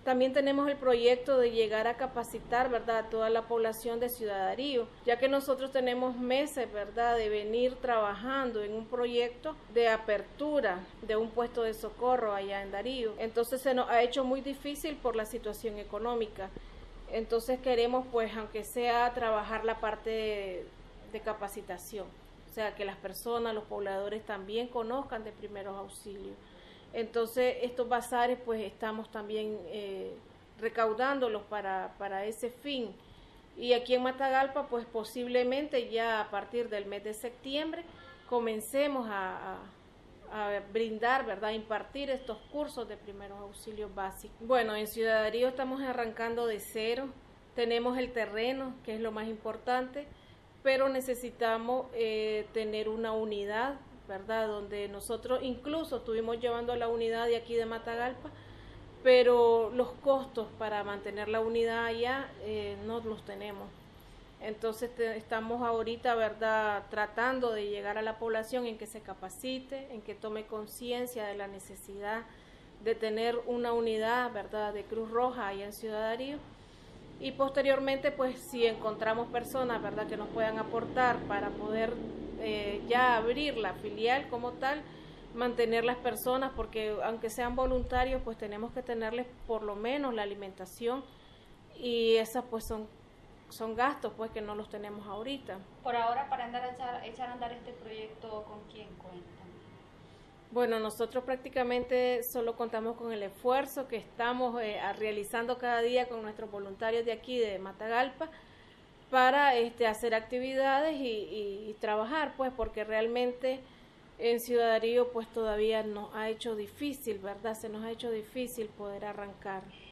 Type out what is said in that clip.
También tenemos el proyecto de llegar a capacitar, ¿verdad?, a toda la población de Ciudad Darío, ya que nosotros tenemos meses, ¿verdad?, de venir trabajando en un proyecto de apertura de un puesto de socorro allá en Darío. Entonces se nos ha hecho muy difícil por la situación económica. Entonces queremos, pues, aunque sea trabajar la parte de capacitación, o sea, que las personas, los pobladores también conozcan de primeros auxilios. Entonces estos bazares pues estamos también recaudándolos para ese fin, y aquí en Matagalpa pues posiblemente ya a partir del mes de septiembre comencemos a brindar, ¿verdad?, a impartir estos cursos de primeros auxilios básicos. Bueno, en Ciudad Darío estamos arrancando de cero, tenemos el terreno, que es lo más importante, pero necesitamos tener una unidad, ¿verdad?, donde nosotros incluso estuvimos llevando la unidad de aquí de Matagalpa, pero los costos para mantener la unidad allá no los tenemos. Entonces estamos ahorita, ¿verdad?, tratando de llegar a la población en que se capacite, en que tome conciencia de la necesidad de tener una unidad, ¿verdad?, de Cruz Roja allá en Ciudad Darío. Y posteriormente, pues si encontramos personas, ¿verdad?, que nos puedan aportar para poder ya abrir la filial como tal, mantener las personas, porque aunque sean voluntarios, pues tenemos que tenerles por lo menos la alimentación, y esas pues son gastos pues que no los tenemos ahorita. Por ahora, para echar a andar este proyecto, ¿con quién cuentan? Bueno, nosotros prácticamente solo contamos con el esfuerzo que estamos realizando cada día con nuestros voluntarios de aquí de Matagalpa para hacer actividades y trabajar, pues, porque realmente en Ciudad Darío pues todavía nos ha hecho difícil, ¿verdad? Se nos ha hecho difícil poder arrancar.